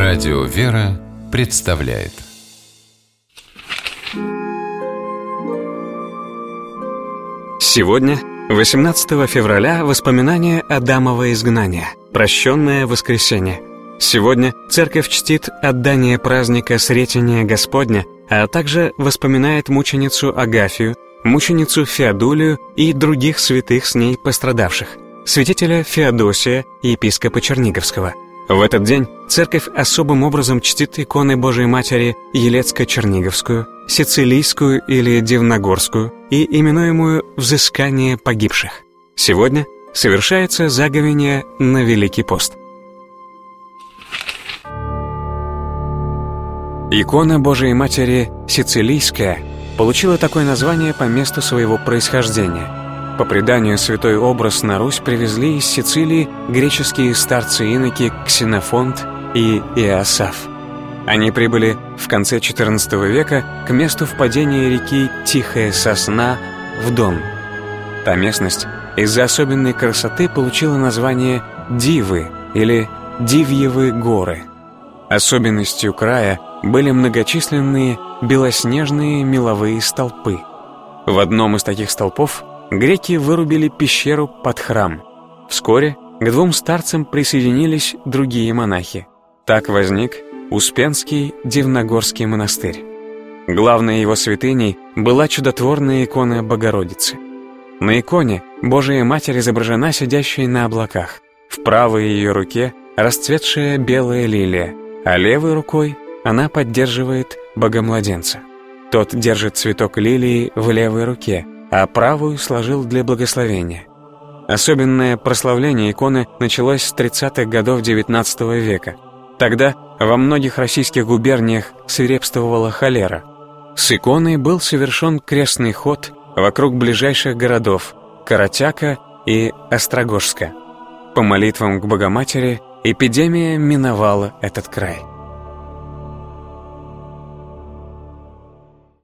Радио «Вера» представляет. Сегодня, 18 февраля, воспоминание Адамова изгнания, прощенное воскресенье. Сегодня Церковь чтит отдание праздника Сретения Господня, а также воспоминает мученицу Агафию, мученицу Феодулию и других святых с ней пострадавших, святителя Феодосия и епископа Черниговского. В этот день Церковь особым образом чтит иконы Божией Матери Елецко-Черниговскую, Сицилийскую или Дивногорскую и именуемую «Взыскание погибших». Сегодня совершается заговение на Великий пост. Икона Божией Матери Сицилийская получила такое название по месту своего происхождения. По преданию, святой образ на Русь привезли из Сицилии греческие старцы-иноки Ксенофонт и Иосаф. Они прибыли в конце XIV века к месту впадения реки Тихая Сосна в Дон. Та местность из-за особенной красоты получила название Дивы или Дивьевы горы. Особенностью края были многочисленные белоснежные меловые столпы. В одном из таких столпов греки вырубили пещеру под храм. Вскоре к двум старцам присоединились другие монахи. Так возник Успенский Дивногорский монастырь. Главной его святыней была чудотворная икона Богородицы. На иконе Божия Матерь изображена сидящей на облаках. В правой ее руке расцветшая белая лилия, а левой рукой она поддерживает Богомладенца. Тот держит цветок лилии в левой руке, а правую сложил для благословения. Особенное прославление иконы началось с 30-х годов XIX века. Тогда во многих российских губерниях свирепствовала холера. С иконой был совершен крестный ход вокруг ближайших городов Каратяка и Острогожска. По молитвам к Богоматери эпидемия миновала этот край.